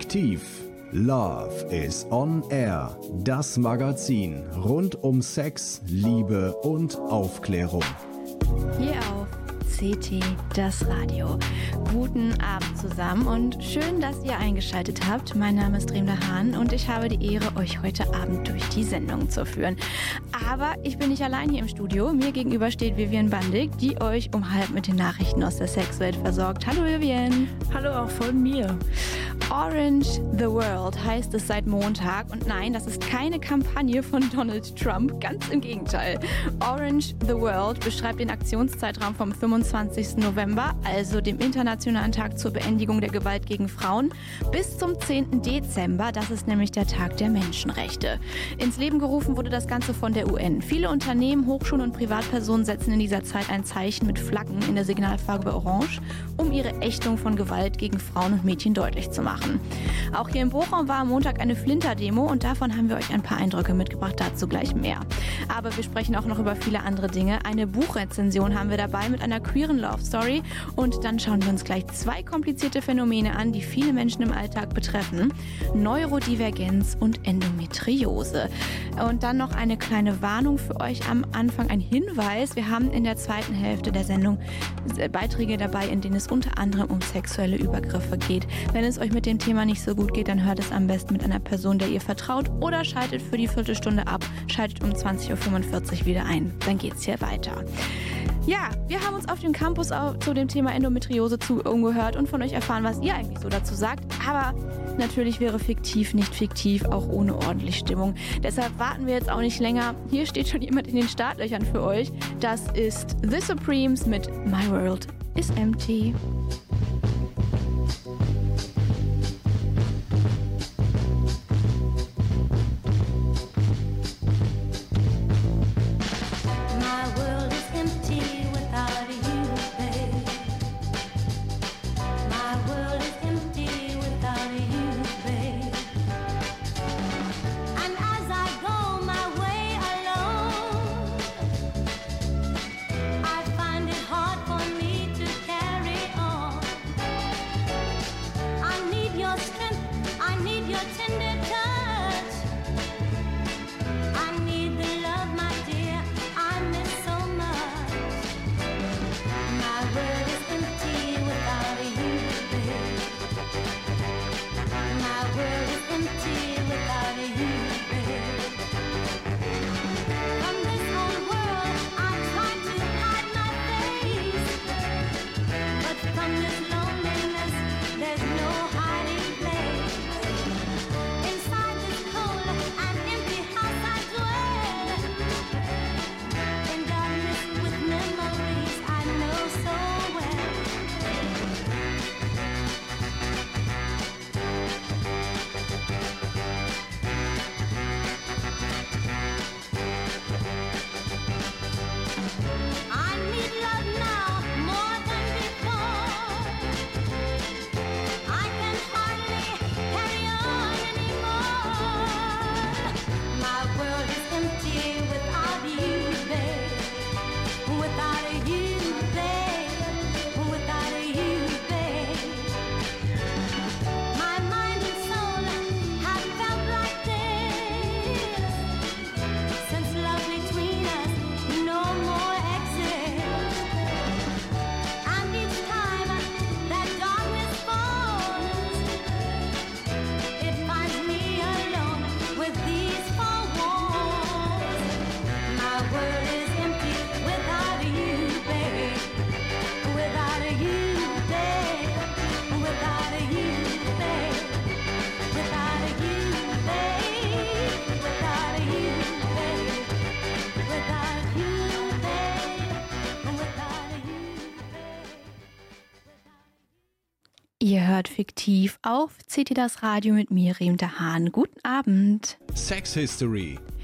Fiktiv. Love is on Air. Das Magazin rund um Sex, Liebe und Aufklärung. Hier auf CT, das Radio. Guten Abend zusammen und schön, dass ihr eingeschaltet habt. Mein Name ist Remda Hahn und ich habe die Ehre, euch heute Abend durch die Sendung zu führen. Aber ich bin nicht allein hier im Studio. Mir gegenüber steht Vivian Bandig, die euch um halb mit den Nachrichten aus der Sexwelt versorgt. Hallo Vivian. Hallo auch von mir. Orange the World heißt es seit Montag. Und nein, das ist keine Kampagne von Donald Trump. Ganz im Gegenteil. Orange the World beschreibt den Aktionszeitraum vom 25. November, also dem Internationalen Tag zur Beendigung der Gewalt gegen Frauen, bis zum 10. Dezember. Das ist nämlich der Tag der Menschenrechte. Ins Leben gerufen wurde das Ganze von der UN. Viele Unternehmen, Hochschulen und Privatpersonen setzen in dieser Zeit ein Zeichen mit Flaggen in der Signalfarbe Orange, um ihre Ächtung von Gewalt gegen Frauen und Mädchen deutlich zu machen. Auch hier im Bochum war am Montag eine Flinter-Demo und davon haben wir euch ein paar Eindrücke mitgebracht, dazu gleich mehr. Aber wir sprechen auch noch über viele andere Dinge. Eine Buchrezension haben wir dabei mit einer queeren Love Story und dann schauen wir uns gleich zwei komplizierte Phänomene an, die viele Menschen im Alltag betreffen: Neurodivergenz und Endometriose. Und dann noch eine kleine Warnung für euch am Anfang, ein Hinweis. Wir haben in der zweiten Hälfte der Sendung Beiträge dabei, in denen es unter anderem um sexuelle Übergriffe geht. Wenn es euch mit dem Thema nicht so gut geht, dann hört es am besten mit einer Person, der ihr vertraut, oder schaltet für die Viertelstunde ab, schaltet um 20.45 Uhr wieder ein. Dann geht's hier weiter. Ja, wir haben uns auf dem Campus zu dem Thema Endometriose umgehört und von euch erfahren, was ihr eigentlich so dazu sagt. Aber natürlich wäre fiktiv nicht fiktiv, auch ohne ordentlich Stimmung. Deshalb warten wir jetzt auch nicht länger. Hier steht schon jemand in den Startlöchern für euch. Das ist The Supremes mit My World is Empty. Ihr hört fiktiv auf CT das Radio mit mir, Remda Hahn. Guten Abend. Sex History.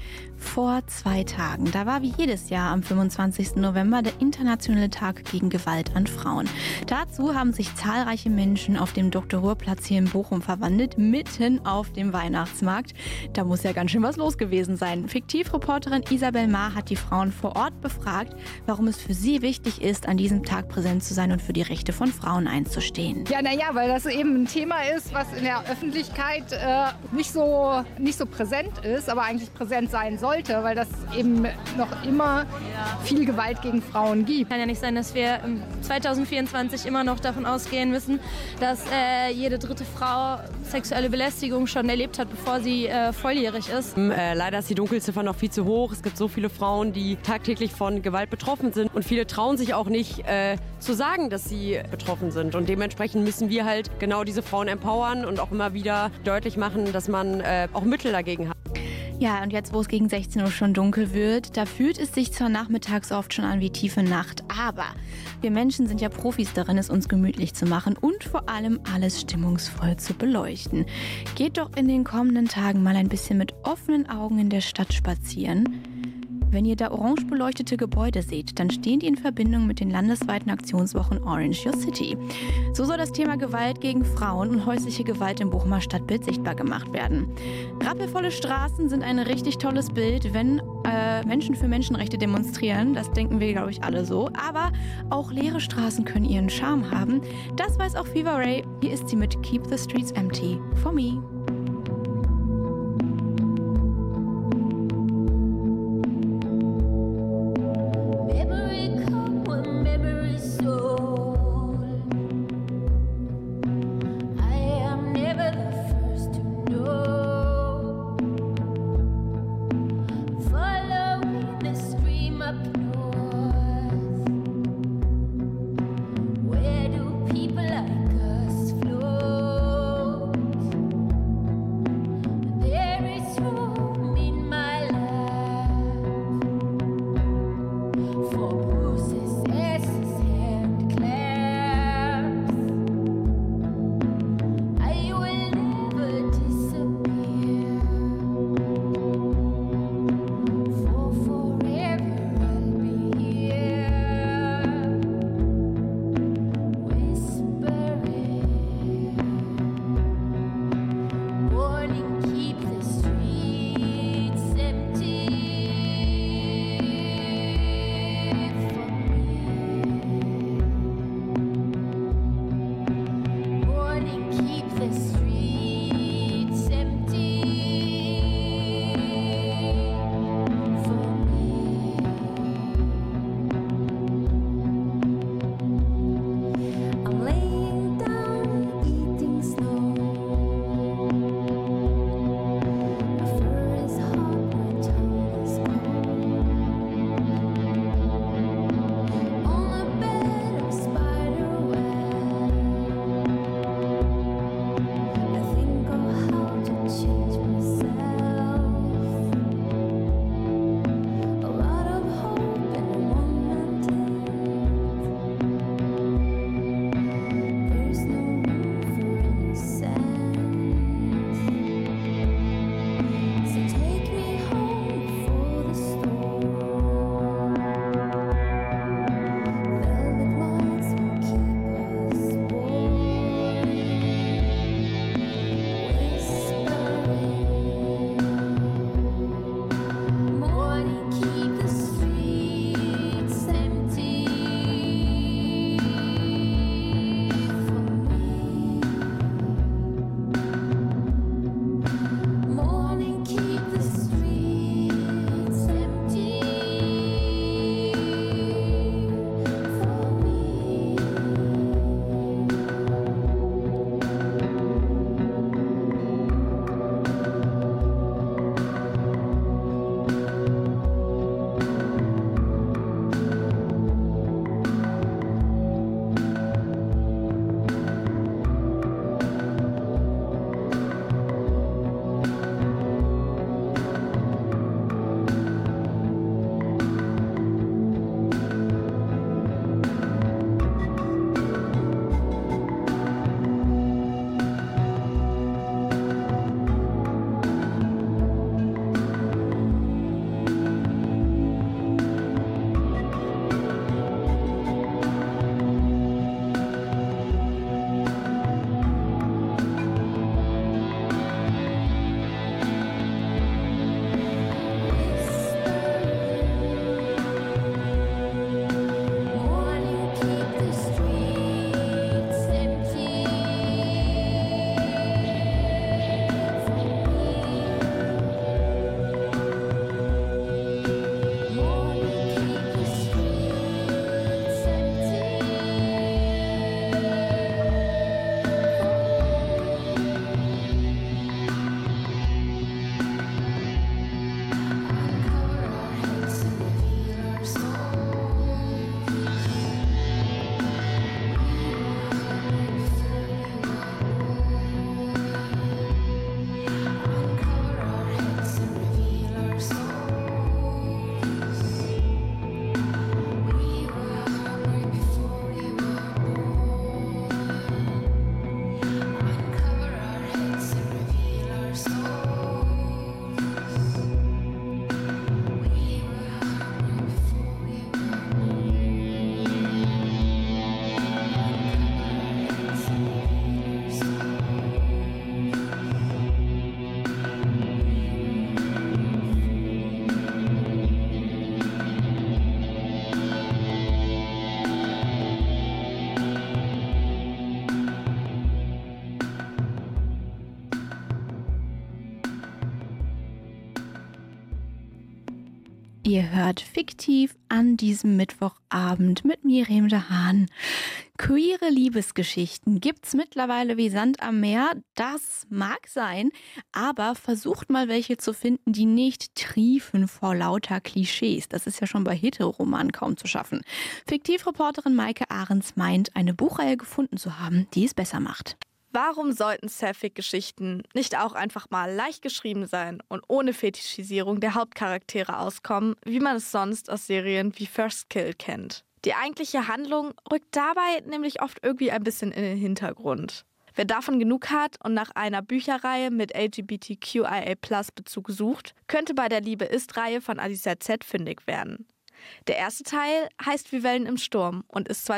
Vor 2 Tagen, da war wie jedes Jahr am 25. November der internationale Tag gegen Gewalt an Frauen. Dazu haben sich zahlreiche Menschen auf dem Dr.-Ruhr-Platz hier in Bochum verwandelt, mitten auf dem Weihnachtsmarkt. Da muss ja ganz schön was los gewesen sein. Fiktivreporterin Isabel Maar hat die Frauen vor Ort befragt, warum es für sie wichtig ist, an diesem Tag präsent zu sein und für die Rechte von Frauen einzustehen. Ja, weil das eben ein Thema ist, was in der Öffentlichkeit nicht so präsent ist, aber eigentlich präsent sein sollte, weil das eben noch immer viel Gewalt gegen Frauen gibt. Kann ja nicht sein, dass wir 2024 immer noch davon ausgehen müssen, dass jede dritte Frau sexuelle Belästigung schon erlebt hat, bevor sie volljährig ist. Leider ist die Dunkelziffer noch viel zu hoch. Es gibt so viele Frauen, die tagtäglich von Gewalt betroffen sind und viele trauen sich auch nicht zu sagen, dass sie betroffen sind. Und dementsprechend müssen wir halt genau diese Frauen empowern und auch immer wieder deutlich machen, dass man auch Mittel dagegen hat. Ja, und jetzt, wo es gegen 16 Uhr schon dunkel wird, da fühlt es sich zwar nachmittags oft schon an wie tiefe Nacht, aber wir Menschen sind ja Profis darin, es uns gemütlich zu machen und vor allem alles stimmungsvoll zu beleuchten. Geht doch in den kommenden Tagen mal ein bisschen mit offenen Augen in der Stadt spazieren. Wenn ihr da orange beleuchtete Gebäude seht, dann stehen die in Verbindung mit den landesweiten Aktionswochen Orange Your City. So soll das Thema Gewalt gegen Frauen und häusliche Gewalt im Bochumer Stadtbild sichtbar gemacht werden. Rappelvolle Straßen sind ein richtig tolles Bild, wenn Menschen für Menschenrechte demonstrieren. Das denken wir, glaube ich, alle so. Aber auch leere Straßen können ihren Charme haben. Das weiß auch Fever Ray. Hier ist sie mit Keep the Streets Empty for Me. Ihr hört Fiktiv an diesem Mittwochabend mit Miriam Dahan. Queere Liebesgeschichten gibt's mittlerweile wie Sand am Meer. Das mag sein, aber versucht mal welche zu finden, die nicht triefen vor lauter Klischees. Das ist ja schon bei Heteroromanen kaum zu schaffen. Fiktivreporterin Maike Ahrens meint, eine Buchreihe gefunden zu haben, die es besser macht. Warum sollten Sapphic-Geschichten nicht auch einfach mal leicht geschrieben sein und ohne Fetischisierung der Hauptcharaktere auskommen, wie man es sonst aus Serien wie First Kill kennt? Die eigentliche Handlung rückt dabei nämlich oft irgendwie ein bisschen in den Hintergrund. Wer davon genug hat und nach einer Bücherreihe mit LGBTQIA+-Bezug sucht, könnte bei der Liebe-Ist-Reihe von Alicia Z fündig werden. Der erste Teil heißt Wie Wellen im Sturm und ist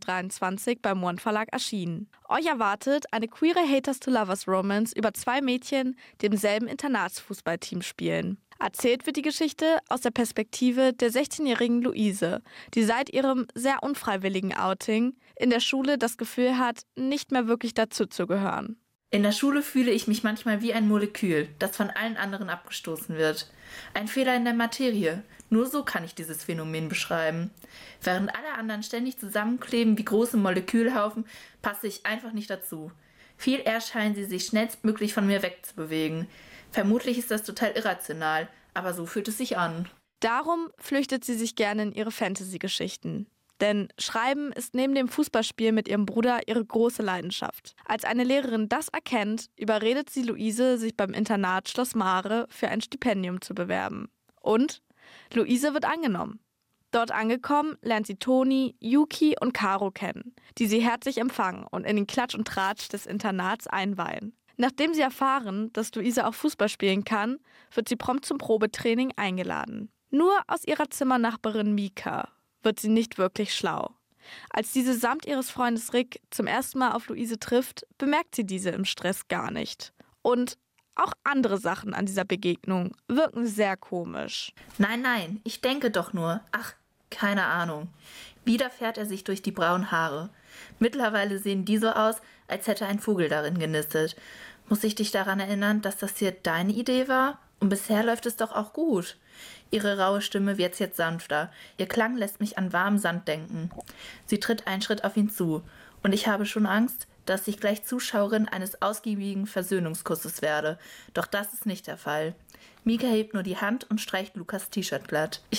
2023 beim One Verlag erschienen. Euch erwartet eine queere Haters-to-Lovers-Romance über 2 Mädchen, die im selben Internatsfußballteam spielen. Erzählt wird die Geschichte aus der Perspektive der 16-jährigen Luise, die seit ihrem sehr unfreiwilligen Outing in der Schule das Gefühl hat, nicht mehr wirklich dazuzugehören. In der Schule fühle ich mich manchmal wie ein Molekül, das von allen anderen abgestoßen wird. Ein Fehler in der Materie. Nur so kann ich dieses Phänomen beschreiben. Während alle anderen ständig zusammenkleben wie große Molekülhaufen, passe ich einfach nicht dazu. Viel eher scheinen sie sich schnellstmöglich von mir wegzubewegen. Vermutlich ist das total irrational, aber so fühlt es sich an. Darum flüchtet sie sich gerne in ihre Fantasy-Geschichten. Denn Schreiben ist neben dem Fußballspiel mit ihrem Bruder ihre große Leidenschaft. Als eine Lehrerin das erkennt, überredet sie Luise, sich beim Internat Schloss Mare für ein Stipendium zu bewerben. Und Luise wird angenommen. Dort angekommen, lernt sie Toni, Yuki und Caro kennen, die sie herzlich empfangen und in den Klatsch und Tratsch des Internats einweihen. Nachdem sie erfahren, dass Luise auch Fußball spielen kann, wird sie prompt zum Probetraining eingeladen. Nur aus ihrer Zimmernachbarin Mika wird sie nicht wirklich schlau. Als diese samt ihres Freundes Rick zum ersten Mal auf Luise trifft, bemerkt sie diese im Stress gar nicht. Und auch andere Sachen an dieser Begegnung wirken sehr komisch. Nein, ich denke doch nur. Ach, keine Ahnung. Wieder fährt er sich durch die braunen Haare. Mittlerweile sehen die so aus, als hätte ein Vogel darin genistet. Muss ich dich daran erinnern, dass das hier deine Idee war? Und bisher läuft es doch auch gut. Ihre raue Stimme wird jetzt sanfter. Ihr Klang lässt mich an warmen Sand denken. Sie tritt einen Schritt auf ihn zu. Und ich habe schon Angst, dass ich gleich Zuschauerin eines ausgiebigen Versöhnungskusses werde. Doch das ist nicht der Fall. Mika hebt nur die Hand und streicht Lukas T-Shirt glatt. Ich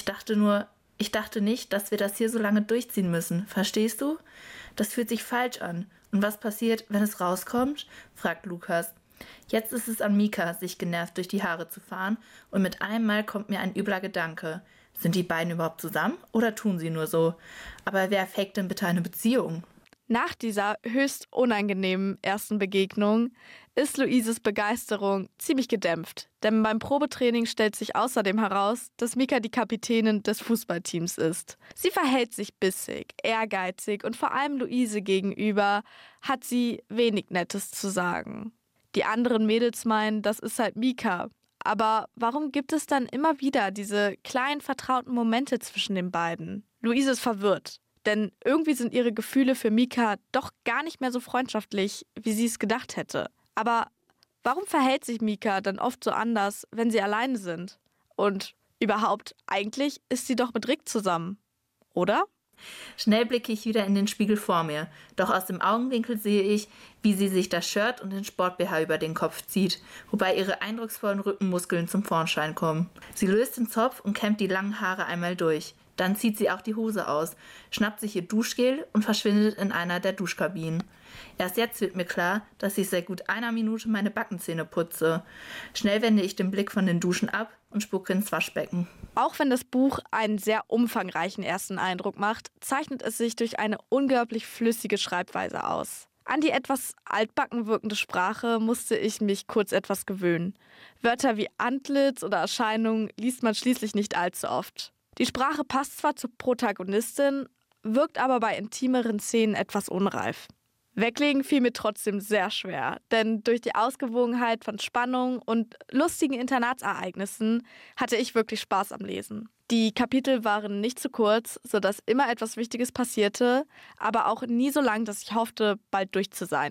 dachte nicht, dass wir das hier so lange durchziehen müssen. Verstehst du? Das fühlt sich falsch an. Und was passiert, wenn es rauskommt? Fragt Lukas. Jetzt ist es an Mika, sich genervt durch die Haare zu fahren, und mit einem Mal kommt mir ein übler Gedanke. Sind die beiden überhaupt zusammen oder tun sie nur so? Aber wer faked denn bitte eine Beziehung? Nach dieser höchst unangenehmen ersten Begegnung ist Luises Begeisterung ziemlich gedämpft. Denn beim Probetraining stellt sich außerdem heraus, dass Mika die Kapitänin des Fußballteams ist. Sie verhält sich bissig, ehrgeizig und vor allem Luise gegenüber hat sie wenig Nettes zu sagen. Die anderen Mädels meinen, das ist halt Mika. Aber warum gibt es dann immer wieder diese kleinen vertrauten Momente zwischen den beiden? Luise ist verwirrt. Denn irgendwie sind ihre Gefühle für Mika doch gar nicht mehr so freundschaftlich, wie sie es gedacht hätte. Aber warum verhält sich Mika dann oft so anders, wenn sie alleine sind? Und überhaupt, eigentlich ist sie doch mit Rick zusammen, oder? Schnell blicke ich wieder in den Spiegel vor mir. Doch aus dem Augenwinkel sehe ich, wie sie sich das Shirt und den Sport-BH über den Kopf zieht, wobei ihre eindrucksvollen Rückenmuskeln zum Vorschein kommen. Sie löst den Zopf und kämmt die langen Haare einmal durch. Dann zieht sie auch die Hose aus, schnappt sich ihr Duschgel und verschwindet in einer der Duschkabinen. Erst jetzt wird mir klar, dass ich seit gut einer Minute meine Backenzähne putze. Schnell wende ich den Blick von den Duschen ab und spucke ins Waschbecken. Auch wenn das Buch einen sehr umfangreichen ersten Eindruck macht, zeichnet es sich durch eine unglaublich flüssige Schreibweise aus. An die etwas altbacken wirkende Sprache musste ich mich kurz etwas gewöhnen. Wörter wie Antlitz oder Erscheinung liest man schließlich nicht allzu oft. Die Sprache passt zwar zur Protagonistin, wirkt aber bei intimeren Szenen etwas unreif. Weglegen fiel mir trotzdem sehr schwer, denn durch die Ausgewogenheit von Spannung und lustigen Internatsereignissen hatte ich wirklich Spaß am Lesen. Die Kapitel waren nicht zu kurz, sodass immer etwas Wichtiges passierte, aber auch nie so lang, dass ich hoffte, bald durch zu sein.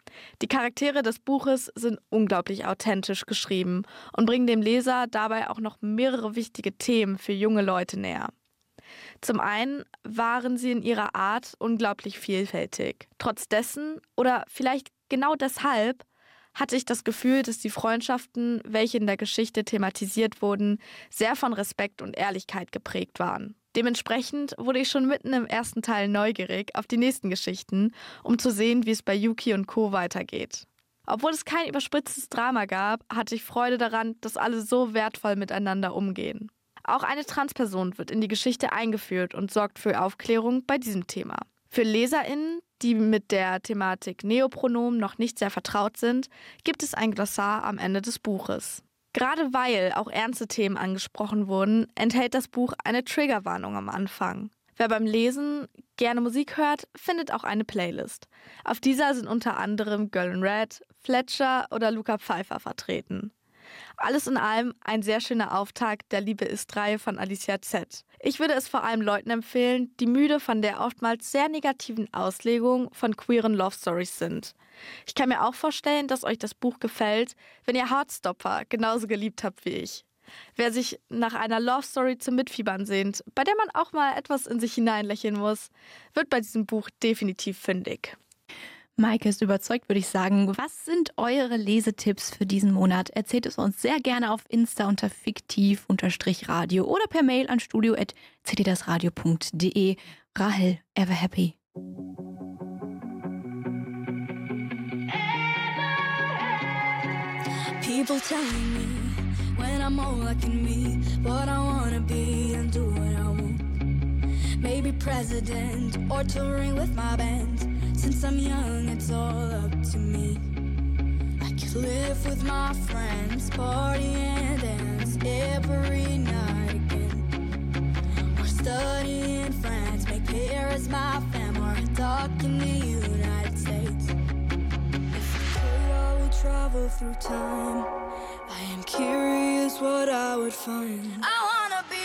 Die Charaktere des Buches sind unglaublich authentisch geschrieben und bringen dem Leser dabei auch noch mehrere wichtige Themen für junge Leute näher. Zum einen waren sie in ihrer Art unglaublich vielfältig. Trotz dessen oder vielleicht genau deshalb hatte ich das Gefühl, dass die Freundschaften, welche in der Geschichte thematisiert wurden, sehr von Respekt und Ehrlichkeit geprägt waren. Dementsprechend wurde ich schon mitten im ersten Teil neugierig auf die nächsten Geschichten, um zu sehen, wie es bei Yuki und Co. weitergeht. Obwohl es kein überspitztes Drama gab, hatte ich Freude daran, dass alle so wertvoll miteinander umgehen. Auch eine Transperson wird in die Geschichte eingeführt und sorgt für Aufklärung bei diesem Thema. Für LeserInnen, die mit der Thematik Neopronomen noch nicht sehr vertraut sind, gibt es ein Glossar am Ende des Buches. Gerade weil auch ernste Themen angesprochen wurden, enthält das Buch eine Triggerwarnung am Anfang. Wer beim Lesen gerne Musik hört, findet auch eine Playlist. Auf dieser sind unter anderem Girl in Red, Fletcher oder Luca Pfeiffer vertreten. Alles in allem ein sehr schöner Auftakt der Liebe ist-Reihe von Alicia Z. Ich würde es vor allem Leuten empfehlen, die müde von der oftmals sehr negativen Auslegung von queeren Love Stories sind. Ich kann mir auch vorstellen, dass euch das Buch gefällt, wenn ihr Heartstopper genauso geliebt habt wie ich. Wer sich nach einer Love Story zum Mitfiebern sehnt, bei der man auch mal etwas in sich hineinlächeln muss, wird bei diesem Buch definitiv fündig. Maike ist überzeugt, würde ich sagen. Was sind eure Lesetipps für diesen Monat? Erzählt es uns sehr gerne auf Insta unter fiktiv_radio oder per Mail an studio@ctdasradio.de. Rahel, ever happy. People telling me when I'm all I can be, what I wanna be and do what I want. Maybe president or touring with my band. Since I'm young, it's all up to me. I could live with my friends, party and dance every night again. Or study in France, make Paris my fam, or a dock in the United States. If I could, I would travel through time. I am curious what I would find. I wanna be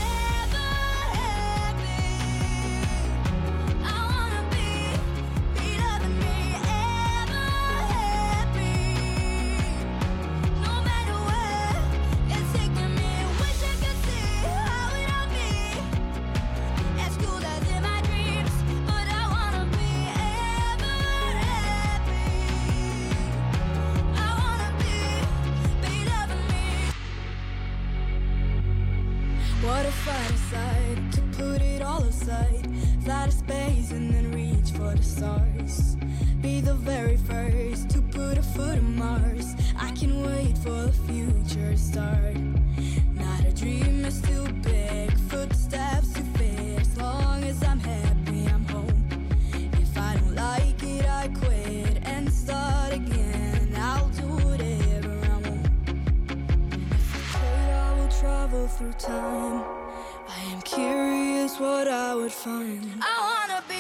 what if I decide to put it all aside, fly to space and then reach for the stars, be the very first to put a foot on Mars. I can wait for the future to start. Not a dream is too big, footsteps too fit. As long as I'm happy, I'm home. If I don't like it, I quit and start again. I'll do whatever I want. If I could, I will travel through time. I am curious what I would find. I wanna be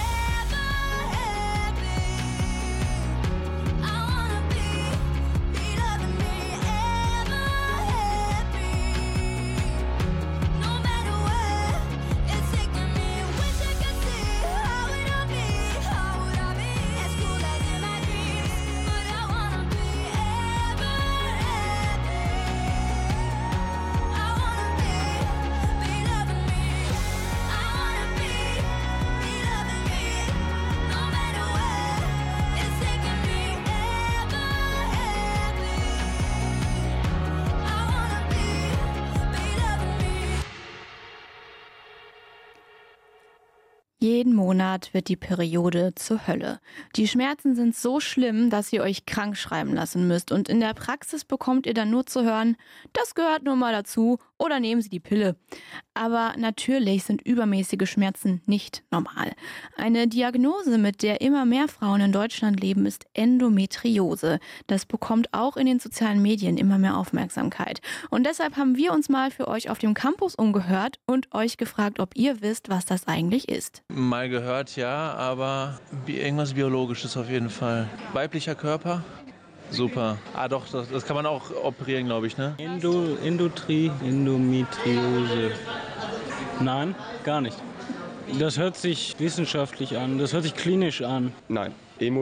Jeden Monat wird die Periode zur Hölle. Die Schmerzen sind so schlimm, dass ihr euch krank schreiben lassen müsst. Und in der Praxis bekommt ihr dann nur zu hören, das gehört nun mal dazu oder nehmen Sie die Pille. Aber natürlich sind übermäßige Schmerzen nicht normal. Eine Diagnose, mit der immer mehr Frauen in Deutschland leben, ist Endometriose. Das bekommt auch in den sozialen Medien immer mehr Aufmerksamkeit. Und deshalb haben wir uns mal für euch auf dem Campus umgehört und euch gefragt, ob ihr wisst, was das eigentlich ist. Mal gehört, ja, aber irgendwas Biologisches auf jeden Fall. Weiblicher Körper? Super. Ah doch, das kann man auch operieren, glaube ich, ne? Endometriose. Nein, gar nicht. Das hört sich wissenschaftlich an, das hört sich klinisch an. Nein,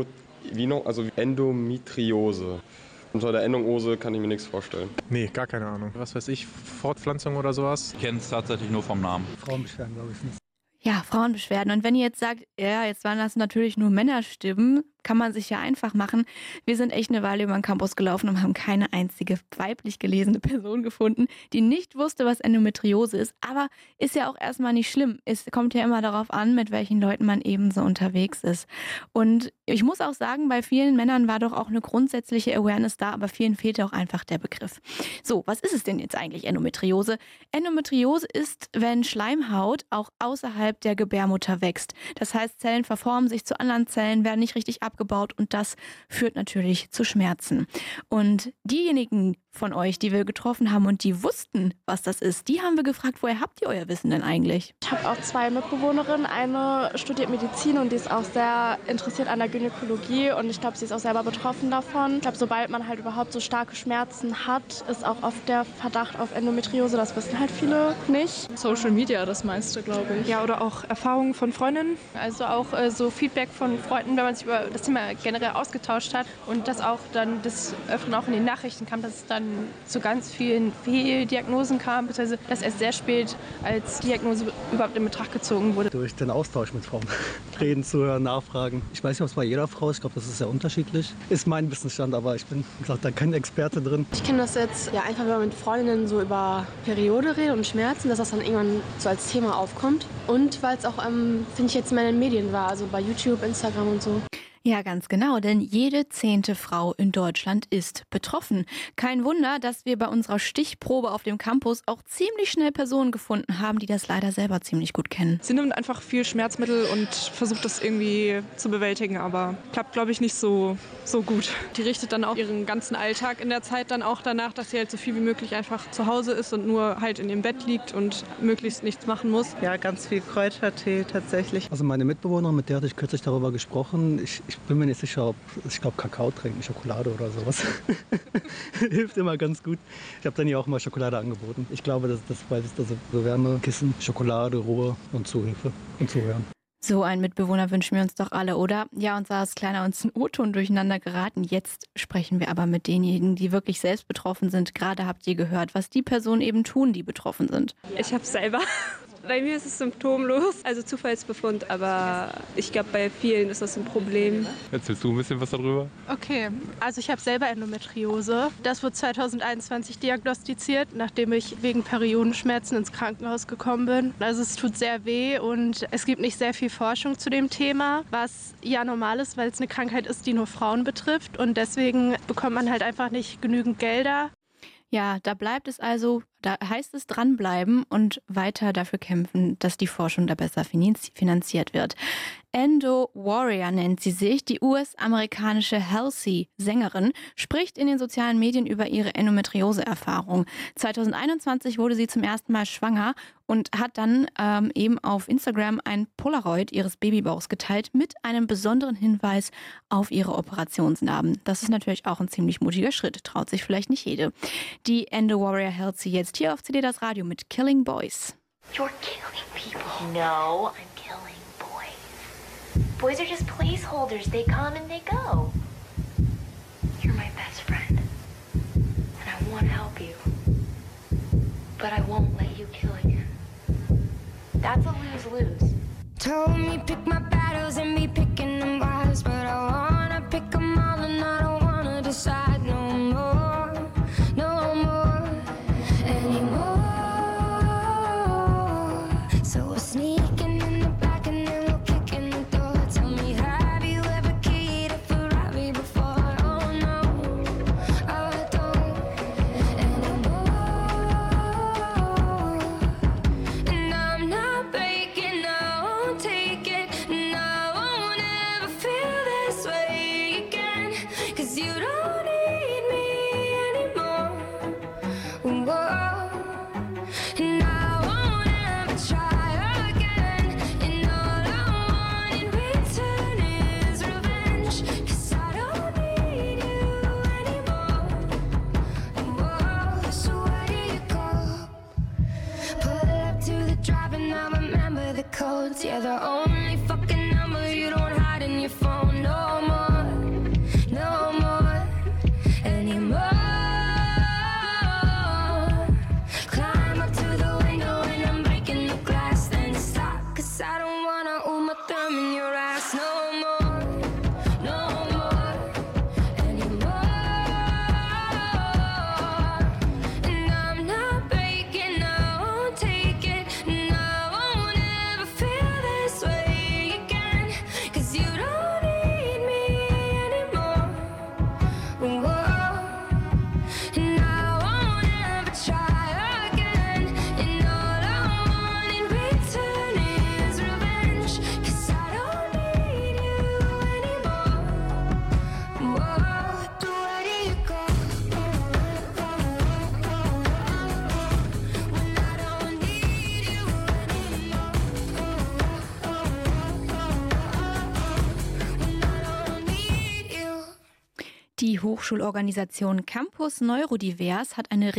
Wie noch? Also Endometriose. Unter der Endung Ose kann ich mir nichts vorstellen. Nee, gar keine Ahnung. Was weiß ich, Fortpflanzung oder sowas? Ich kenne es tatsächlich nur vom Namen. Frauenbeschwerden, glaube ich nicht. Ja, Frauenbeschwerden. Und wenn ihr jetzt sagt, ja, jetzt waren das natürlich nur Männerstimmen, kann man sich ja einfach machen. Wir sind echt eine Weile über den Campus gelaufen und haben keine einzige weiblich gelesene Person gefunden, die nicht wusste, was Endometriose ist. Aber ist ja auch erstmal nicht schlimm. Es kommt ja immer darauf an, mit welchen Leuten man eben so unterwegs ist. Und ich muss auch sagen, bei vielen Männern war doch auch eine grundsätzliche Awareness da, aber vielen fehlte auch einfach der Begriff. So, was ist es denn jetzt eigentlich, Endometriose? Endometriose ist, wenn Schleimhaut auch außerhalb der Gebärmutter wächst. Das heißt, Zellen verformen sich zu anderen Zellen, werden nicht richtig abgebaut und das führt natürlich zu Schmerzen. Und diejenigen von euch, die wir getroffen haben und die wussten, was das ist, die haben wir gefragt, woher habt ihr euer Wissen denn eigentlich? Ich habe auch 2 Mitbewohnerinnen. Eine studiert Medizin und die ist auch sehr interessiert an der Gynäkologie und ich glaube, sie ist auch selber betroffen davon. Ich glaube, sobald man halt überhaupt so starke Schmerzen hat, ist auch oft der Verdacht auf Endometriose. Das wissen halt viele nicht. Social Media das meiste, glaube ich. Ja, oder auch Erfahrungen von Freundinnen. Also auch so Feedback von Freunden, wenn man sich über das Thema generell ausgetauscht hat und das auch dann des Öfteren auch in den Nachrichten kam, dass es dann zu ganz vielen Fehldiagnosen kam, beziehungsweise dass erst sehr spät als Diagnose überhaupt in Betracht gezogen wurde. Durch den Austausch mit Frauen. Reden, zuhören, nachfragen. Ich weiß nicht, ob es bei jeder Frau ist. Ich glaube, das ist sehr unterschiedlich. Ist mein Wissensstand, aber ich bin, wie gesagt, da kein Experte drin. Ich kenne das jetzt ja einfach, wenn man mit Freundinnen so über Periode redet und Schmerzen, dass das dann irgendwann so als Thema aufkommt. Und weil es auch, finde ich, jetzt mehr in den Medien war, also bei YouTube, Instagram und so. Ja, ganz genau, denn jede 10. Frau in Deutschland ist betroffen. Kein Wunder, dass wir bei unserer Stichprobe auf dem Campus auch ziemlich schnell Personen gefunden haben, die das leider selber ziemlich gut kennen. Sie nimmt einfach viel Schmerzmittel und versucht das irgendwie zu bewältigen, aber klappt, glaube ich, nicht so gut. Die richtet dann auch ihren ganzen Alltag in der Zeit dann auch danach, dass sie halt so viel wie möglich einfach zu Hause ist und nur halt in ihrem Bett liegt und möglichst nichts machen muss. Ja, ganz viel Kräutertee tatsächlich. Also meine Mitbewohnerin, mit der hatte ich kürzlich darüber gesprochen. Ich bin mir nicht sicher, ob ich glaube Kakao trinken, Schokolade oder sowas. Hilft immer ganz gut. Ich habe dann ja auch mal Schokolade angeboten. Ich glaube, das weiß ich, also so Wärmekissen, Schokolade, Ruhe und Zuhilfe und Zuhören. So einen Mitbewohner wünschen wir uns doch alle, oder? Ja, und da ist kleiner uns ein O-Ton durcheinander geraten. Jetzt sprechen wir aber mit denjenigen, die wirklich selbst betroffen sind. Gerade habt ihr gehört, was die Personen eben tun, die betroffen sind. Ich habe selber. Bei mir ist es symptomlos, also Zufallsbefund, aber ich glaube, bei vielen ist das ein Problem. Erzählst du ein bisschen was darüber? Okay, also ich habe selber Endometriose. Das wurde 2021 diagnostiziert, nachdem ich wegen Periodenschmerzen ins Krankenhaus gekommen bin. Also es tut sehr weh und es gibt nicht sehr viel Forschung zu dem Thema, was ja normal ist, weil es eine Krankheit ist, die nur Frauen betrifft und deswegen bekommt man halt einfach nicht genügend Gelder. Ja, da bleibt es also, da heißt es dranbleiben und weiter dafür kämpfen, dass die Forschung da besser finanziert wird. Endo Warrior nennt sie sich, die US-amerikanische Halsey-Sängerin, spricht in den sozialen Medien über ihre Endometriose-Erfahrung. 2021 wurde sie zum ersten Mal schwanger und hat dann eben auf Instagram ein Polaroid ihres Babybauchs geteilt mit einem besonderen Hinweis auf ihre Operationsnarben. Das ist natürlich auch ein ziemlich mutiger Schritt, traut sich vielleicht nicht jede. Die Endo Warrior Halsey jetzt hier auf CD Das Radio mit Killing Boys. You're killing people. No, I'm killing boys. Boys are just placeholders. They come and they go. You're my best friend. And I want to help you. But I won't let you kill again. That's a lose-lose. Told me pick my battles and be picking them wise, but I wanna pick them all and I don't wanna decide no more, no more anymore. So we're sneaking in the back and then we'll kick in the door. Tell me, have you ever keyed a Ferrari before? Oh no, I don't anymore. And I'm not breaking, I won't take it, and I won't ever feel this way again, 'cause you don't need me anymore. Whoa. And I won't ever try again, and all I want in return is revenge, 'cause I don't need you anymore. Whoa. So where do you go? Pull up to the drive and I remember the codes. Yeah, the only fucking number you don't hide in your phone no more. Die Hochschulorganisation Campus Neurodivers hat eine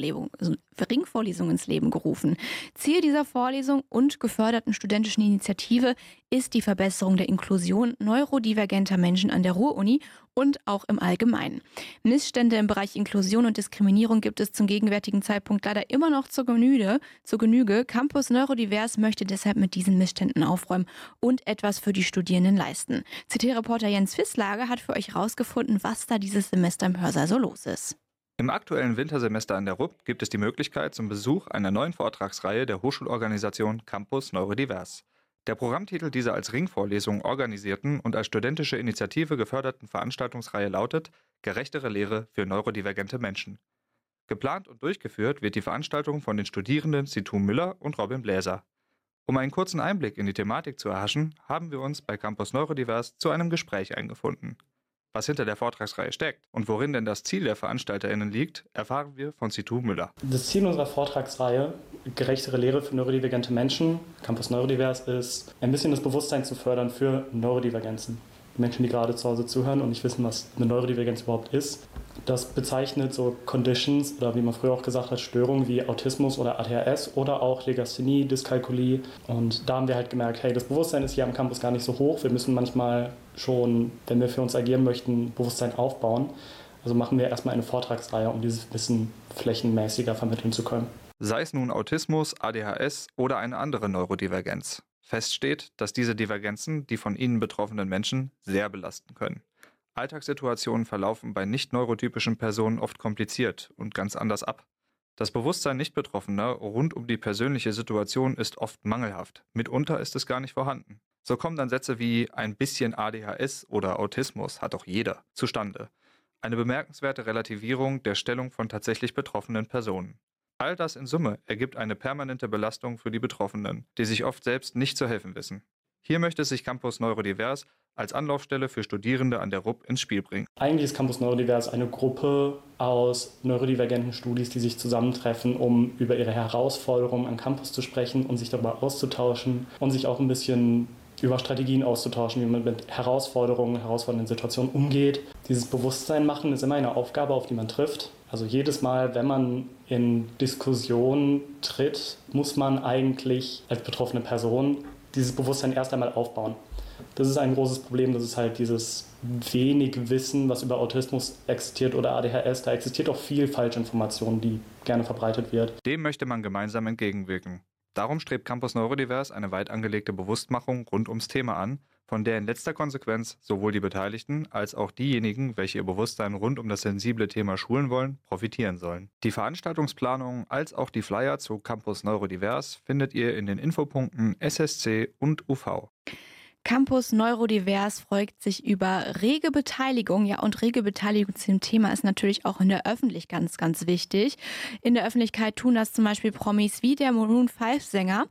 Ringvorlesung ins Leben gerufen. Ziel dieser Vorlesung und geförderten studentischen Initiative ist die Verbesserung der Inklusion neurodivergenter Menschen an der Ruhr-Uni und auch im Allgemeinen. Missstände im Bereich Inklusion und Diskriminierung gibt es zum gegenwärtigen Zeitpunkt leider immer noch zur Genüge. Campus Neurodivers möchte deshalb mit diesen Missständen aufräumen und etwas für die Studierenden leisten. CT-Reporter Jens Fisslage hat für euch herausgefunden, was da dieses Semester im Hörsaal so los ist. Im aktuellen Wintersemester an der RUP gibt es die Möglichkeit zum Besuch einer neuen Vortragsreihe der Hochschulorganisation Campus Neurodivers. Der Programmtitel dieser als Ringvorlesung organisierten und als studentische Initiative geförderten Veranstaltungsreihe lautet »Gerechtere Lehre für neurodivergente Menschen«. Geplant und durchgeführt wird die Veranstaltung von den Studierenden Situ Müller und Robin Bläser. Um einen kurzen Einblick in die Thematik zu erhaschen, haben wir uns bei Campus Neurodivers zu einem Gespräch eingefunden. Was hinter der Vortragsreihe steckt und worin denn das Ziel der VeranstalterInnen liegt, erfahren wir von Situ Müller. Das Ziel unserer Vortragsreihe Gerechtere Lehre für neurodivergente Menschen, Campus Neurodivers, ist, ein bisschen das Bewusstsein zu fördern für Neurodivergenzen. Menschen, die gerade zu Hause zuhören und nicht wissen, was eine Neurodivergenz überhaupt ist. Das bezeichnet so Conditions oder wie man früher auch gesagt hat, Störungen wie Autismus oder ADHS oder auch Legasthenie, Dyskalkulie. Und da haben wir halt gemerkt, hey, das Bewusstsein ist hier am Campus gar nicht so hoch. Wir müssen manchmal schon, wenn wir für uns agieren möchten, Bewusstsein aufbauen. Also machen wir erstmal eine Vortragsreihe, um dieses Wissen flächenmäßiger vermitteln zu können. Sei es nun Autismus, ADHS oder eine andere Neurodivergenz. Fest steht, dass diese Divergenzen die von ihnen betroffenen Menschen sehr belasten können. Alltagssituationen verlaufen bei nicht-neurotypischen Personen oft kompliziert und ganz anders ab. Das Bewusstsein Nicht-Betroffener rund um die persönliche Situation ist oft mangelhaft. Mitunter ist es gar nicht vorhanden. So kommen dann Sätze wie ein bisschen ADHS oder Autismus hat doch jeder zustande. Eine bemerkenswerte Relativierung der Stellung von tatsächlich betroffenen Personen. All das in Summe ergibt eine permanente Belastung für die Betroffenen, die sich oft selbst nicht zu helfen wissen. Hier möchte sich Campus Neurodivers als Anlaufstelle für Studierende an der RUP ins Spiel bringen. Eigentlich ist Campus Neurodivers eine Gruppe aus neurodivergenten Studis, die sich zusammentreffen, um über ihre Herausforderungen am Campus zu sprechen und sich darüber auszutauschen und sich auch ein bisschen über Strategien auszutauschen, wie man mit herausfordernden Situationen umgeht. Dieses Bewusstsein machen ist immer eine Aufgabe, auf die man trifft. Also jedes Mal, wenn man in Diskussionen tritt, muss man eigentlich als betroffene Person dieses Bewusstsein erst einmal aufbauen. Das ist ein großes Problem, das ist halt dieses wenig Wissen, was über Autismus existiert oder ADHS. Da existiert auch viel Falschinformation, die gerne verbreitet wird. Dem möchte man gemeinsam entgegenwirken. Darum strebt Campus Neurodivers eine weit angelegte Bewusstmachung rund ums Thema an, von der in letzter Konsequenz sowohl die Beteiligten als auch diejenigen, welche ihr Bewusstsein rund um das sensible Thema schulen wollen, profitieren sollen. Die Veranstaltungsplanung als auch die Flyer zu Campus Neurodivers findet ihr in den Infopunkten SSC und UV. Campus Neurodivers freut sich über rege Beteiligung. Ja, und rege Beteiligung zu dem Thema ist natürlich auch in der Öffentlichkeit ganz, ganz wichtig. In der Öffentlichkeit tun das zum Beispiel Promis wie der Maroon 5-Sänger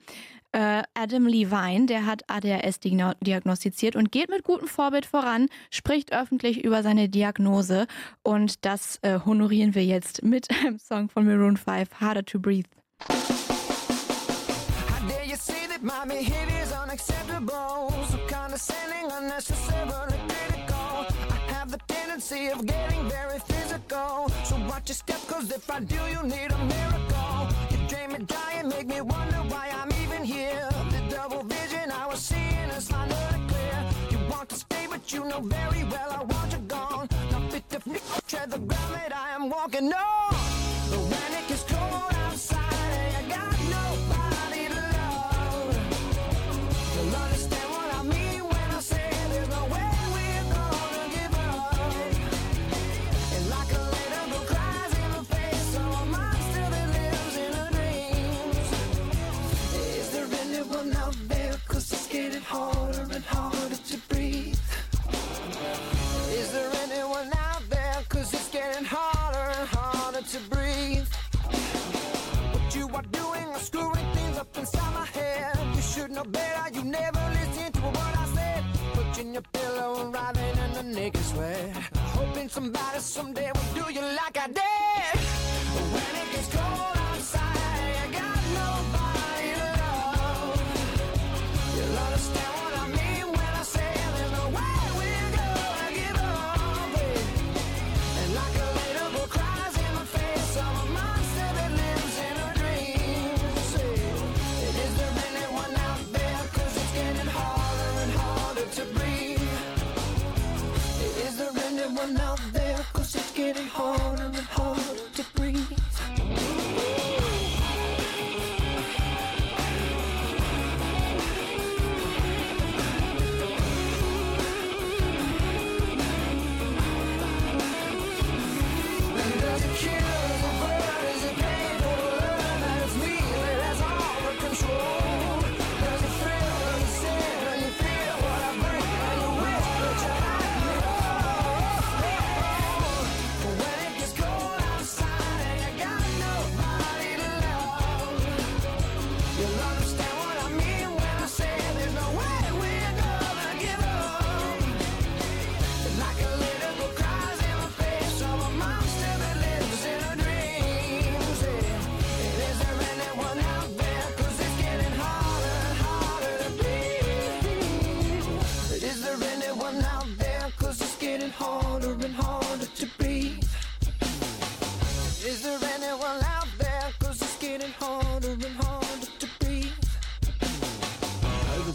Adam Levine. Der hat ADHS diagnostiziert und geht mit gutem Vorbild voran, spricht öffentlich über seine Diagnose. Und das honorieren wir jetzt mit einem Song von Maroon 5, Harder to Breathe. My behavior's unacceptable, so condescending, unnecessarily critical. I have the tendency of getting very physical, so watch your step, cause if I do, you need a miracle. You drain me dry and make me wonder why I'm even here. The double vision I was seeing is finally clear. You want to stay, but you know very well I want you gone. Not fit to tread the ground that I am walking on. When it gets cold outside, I got nobody to love. You'll understand what I mean when I say there's no way we're gonna give up. And like a little girl cries in the face of a monster that lives in her dreams. Is there anyone out there? 'Cause it's getting harder and harder to breathe. Is there anyone out there? 'Cause it's getting harder and harder to breathe. What you are doing is screwing things up inside my head. You should know better, you never listen to what I said. Putting your pillow and writhing in the naked sweat. Hoping somebody someday will do you like I did. When it gets cold outside, you got nobody to love. You'll understand what I mean when I say there's no way we're gonna give up, babe.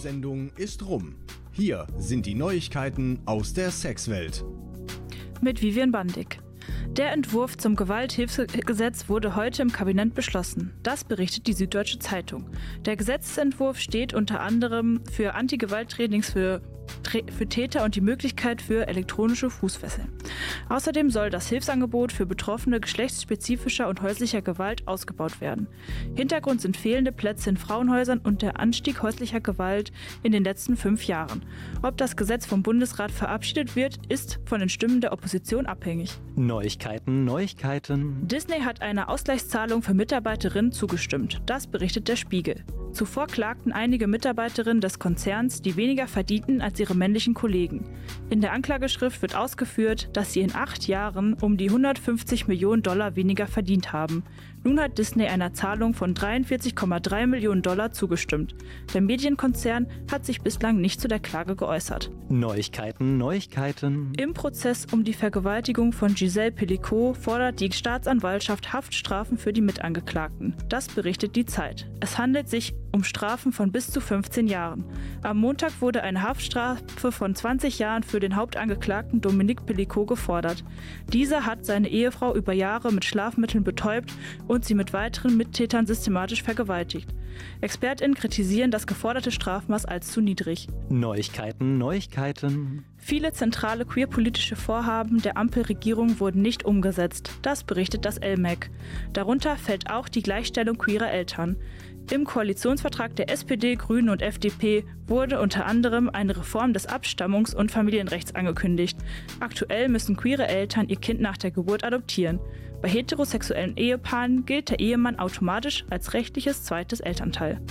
Sendung ist rum. Hier sind die Neuigkeiten aus der Sexwelt. Mit Vivian Bandig. Der Entwurf zum Gewalthilfsgesetz wurde heute im Kabinett beschlossen. Das berichtet die Süddeutsche Zeitung. Der Gesetzesentwurf steht unter anderem für Anti-Gewalt-Trainings für Täter und die Möglichkeit für elektronische Fußfesseln. Außerdem soll das Hilfsangebot für Betroffene geschlechtsspezifischer und häuslicher Gewalt ausgebaut werden. Hintergrund sind fehlende Plätze in Frauenhäusern und der Anstieg häuslicher Gewalt in den letzten 5 Jahren. Ob das Gesetz vom Bundesrat verabschiedet wird, ist von den Stimmen der Opposition abhängig. Neuigkeiten. Disney hat einer Ausgleichszahlung für Mitarbeiterinnen zugestimmt. Das berichtet der Spiegel. Zuvor klagten einige Mitarbeiterinnen des Konzerns, die weniger verdienten als ihre männlichen Kollegen. In der Anklageschrift wird ausgeführt, dass sie in 8 Jahren um die $150 Millionen weniger verdient haben. Nun hat Disney einer Zahlung von $43,3 Millionen zugestimmt. Der Medienkonzern hat sich bislang nicht zu der Klage geäußert. Neuigkeiten. Im Prozess um die Vergewaltigung von Giselle Pelicot fordert die Staatsanwaltschaft Haftstrafen für die Mitangeklagten. Das berichtet die Zeit. Es handelt sich um Strafen von bis zu 15 Jahren. Am Montag wurde eine Haftstrafe von 20 Jahren für den Hauptangeklagten Dominique Pelicot gefordert. Dieser hat seine Ehefrau über Jahre mit Schlafmitteln betäubt und sie mit weiteren Mittätern systematisch vergewaltigt. ExpertInnen kritisieren das geforderte Strafmaß als zu niedrig. Neuigkeiten. Viele zentrale queerpolitische Vorhaben der Ampelregierung wurden nicht umgesetzt. Das berichtet das LMEC. Darunter fällt auch die Gleichstellung queerer Eltern. Im Koalitionsvertrag der SPD, Grünen und FDP wurde unter anderem eine Reform des Abstammungs- und Familienrechts angekündigt. Aktuell müssen queere Eltern ihr Kind nach der Geburt adoptieren. Bei heterosexuellen Ehepaaren gilt der Ehemann automatisch als rechtliches zweites Elternteil.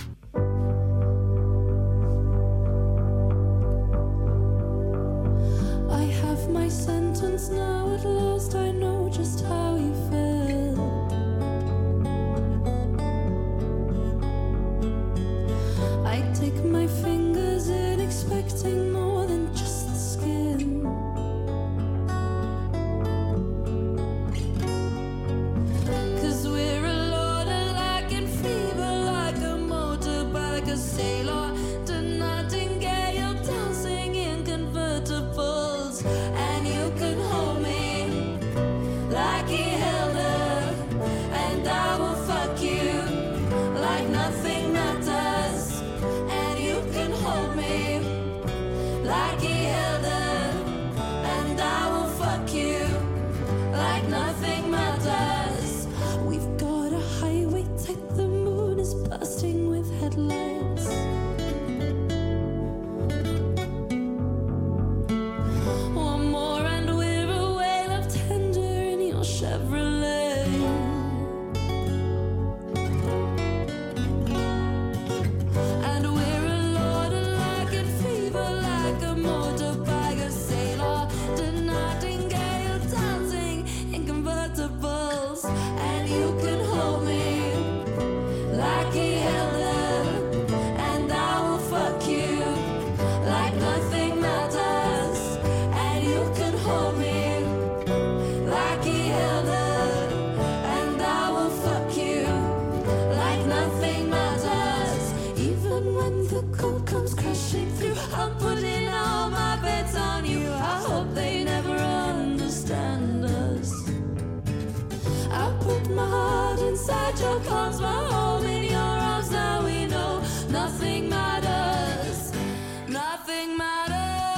I have my sentence now at last, I know just how you feel. I take my fingers in expecting more than just the skin. 'Cause we're alone and like in fever, like a motorbike, a sailor, to Nightingale, dancing in convertibles. And you can hold me like he held her, and I will fuck you like nothing matters. And you can hold me like he held her, and I will fuck you like nothing matters. We've got a highway tight, the moon is bursting with headlights. One more and we're a whale of tender in your Chevrolet. And we're alone and like in fever, like a motorbike, a sailor, to Nightingale, dancing in convertibles. And you can hold me like he held her, and I will fuck you like nothing matters. And you can hold me like he held her, and I will fuck you like nothing matters. Even when the cold comes crashing through, I'm putting all my bets on you. I hope they never understand us. I put my heart inside your palms, my home in your arms. Now we know nothing matters. Nothing matters.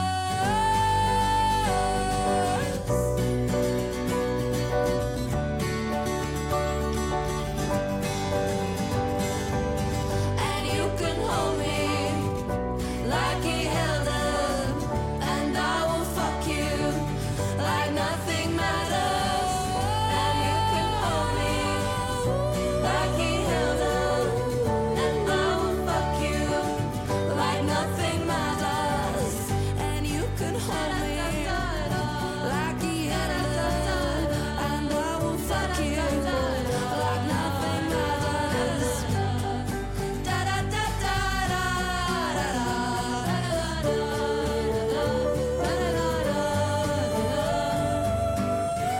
And you can hold me like he held her, and I will fuck you like nothing matters. And you can hold me like he held her, and I will fuck you like nothing matters. And you can hold me like he held her, and I will fuck you like nothing matters. Da da da da da da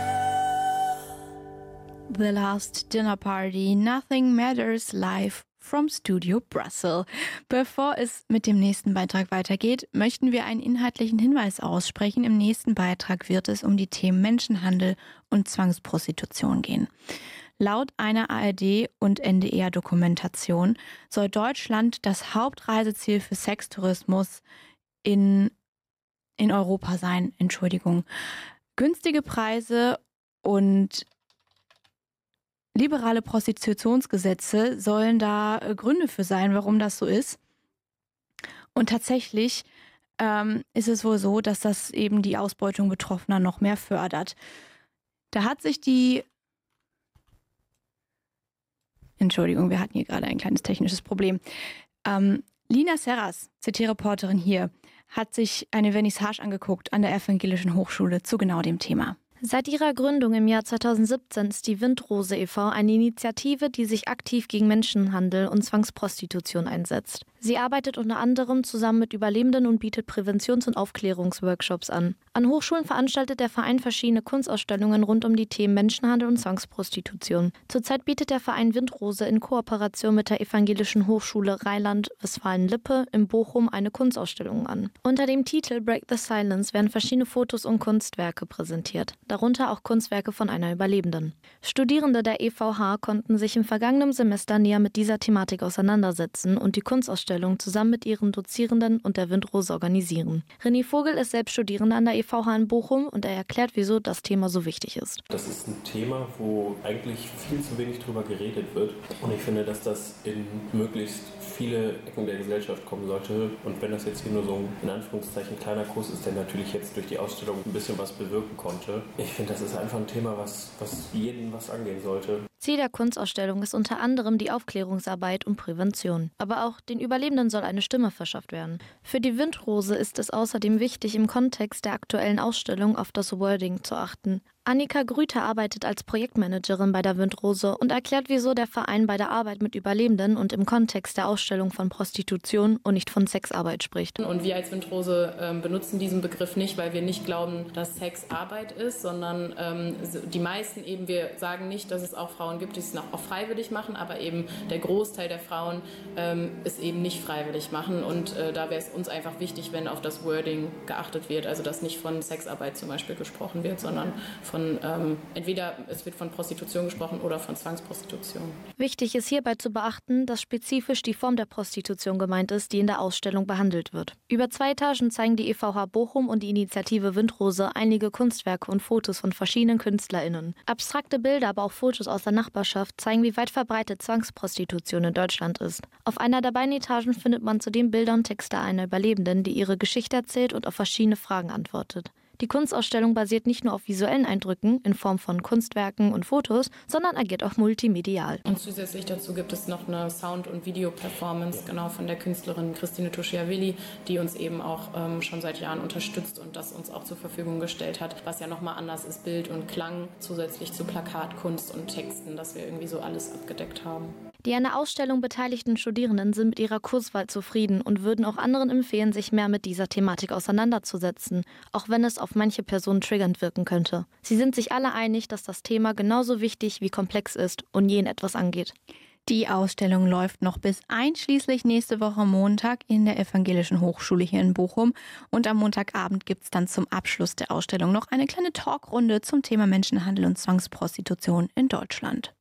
The Last Dinner Party, Nothing Matters live from Studio Brussels. Bevor es mit dem nächsten Beitrag weitergeht, möchten wir einen inhaltlichen Hinweis aussprechen. Im nächsten Beitrag wird es um die Themen Menschenhandel und Zwangsprostitution gehen. Laut einer ARD- und NDR-Dokumentation soll Deutschland das Hauptreiseziel für Sextourismus in Europa sein. Günstige Preise und liberale Prostitutionsgesetze sollen da Gründe für sein, warum das so ist. Und tatsächlich ist es wohl so, dass das eben die Ausbeutung Betroffener noch mehr fördert. Da hat sich wir hatten hier gerade ein kleines technisches Problem. Lina Serras, CT-Reporterin hier, hat sich eine Vernissage angeguckt an der Evangelischen Hochschule zu genau dem Thema. Seit ihrer Gründung im Jahr 2017 ist die Windrose e.V. eine Initiative, die sich aktiv gegen Menschenhandel und Zwangsprostitution einsetzt. Sie arbeitet unter anderem zusammen mit Überlebenden und bietet Präventions- und Aufklärungsworkshops an. An Hochschulen veranstaltet der Verein verschiedene Kunstausstellungen rund um die Themen Menschenhandel und Zwangsprostitution. Zurzeit bietet der Verein Windrose in Kooperation mit der Evangelischen Hochschule Rheinland-Westfalen-Lippe in Bochum eine Kunstausstellung an. Unter dem Titel Break the Silence werden verschiedene Fotos und Kunstwerke präsentiert, darunter auch Kunstwerke von einer Überlebenden. Studierende der EVH konnten sich im vergangenen Semester näher mit dieser Thematik auseinandersetzen und die Kunstausstellung zusammen mit ihren Dozierenden und der Windrose organisieren. René Vogel ist selbst Studierender an der EVH in Bochum und er erklärt, wieso das Thema so wichtig ist. Das ist ein Thema, wo eigentlich viel zu wenig drüber geredet wird und ich finde, dass das in möglichst viele Ecken der Gesellschaft kommen sollte und wenn das jetzt hier nur so ein, in Anführungszeichen, kleiner Kurs ist, der natürlich jetzt durch die Ausstellung ein bisschen was bewirken konnte. Ich finde, das ist einfach ein Thema, was jeden was angehen sollte. Ziel der Kunstausstellung ist unter anderem die Aufklärungsarbeit und Prävention. Aber auch den Überlebenden soll eine Stimme verschafft werden. Für die Windrose ist es außerdem wichtig, im Kontext der aktuellen Ausstellung auf das Wording zu achten. Annika Grüter arbeitet als Projektmanagerin bei der Windrose und erklärt, wieso der Verein bei der Arbeit mit Überlebenden und im Kontext der Ausstellung von Prostitution und nicht von Sexarbeit spricht. Und wir als Windrose benutzen diesen Begriff nicht, weil wir nicht glauben, dass Sex Arbeit ist, sondern die meisten eben, wir sagen nicht, dass es auch Frauen gibt, die es auch freiwillig machen, aber eben der Großteil der Frauen es eben nicht freiwillig machen und da wäre es uns einfach wichtig, wenn auf das Wording geachtet wird, also dass nicht von Sexarbeit zum Beispiel gesprochen wird, sondern entweder es wird von Prostitution gesprochen oder von Zwangsprostitution. Wichtig ist hierbei zu beachten, dass spezifisch die Form der Prostitution gemeint ist, die in der Ausstellung behandelt wird. Über 2 Etagen zeigen die EVH Bochum und die Initiative Windrose einige Kunstwerke und Fotos von verschiedenen KünstlerInnen. Abstrakte Bilder, aber auch Fotos aus der Nachbarschaft zeigen, wie weit verbreitet Zwangsprostitution in Deutschland ist. Auf einer der beiden Etagen findet man zudem Bilder und Texte einer Überlebenden, die ihre Geschichte erzählt und auf verschiedene Fragen antwortet. Die Kunstausstellung basiert nicht nur auf visuellen Eindrücken in Form von Kunstwerken und Fotos, sondern agiert auch multimedial. Und zusätzlich dazu gibt es noch eine Sound- und Video-Performance genau von der Künstlerin Christine Toschiavelli, die uns eben auch schon seit Jahren unterstützt und das uns auch zur Verfügung gestellt hat, was ja nochmal anders ist, Bild und Klang, zusätzlich zu Plakatkunst und Texten, dass wir irgendwie so alles abgedeckt haben. Die an der Ausstellung beteiligten Studierenden sind mit ihrer Kurswahl zufrieden und würden auch anderen empfehlen, sich mehr mit dieser Thematik auseinanderzusetzen, auch wenn es auf manche Personen triggernd wirken könnte. Sie sind sich alle einig, dass das Thema genauso wichtig wie komplex ist und jeden etwas angeht. Die Ausstellung läuft noch bis einschließlich nächste Woche Montag in der Evangelischen Hochschule hier in Bochum. Und am Montagabend gibt es dann zum Abschluss der Ausstellung noch eine kleine Talkrunde zum Thema Menschenhandel und Zwangsprostitution in Deutschland.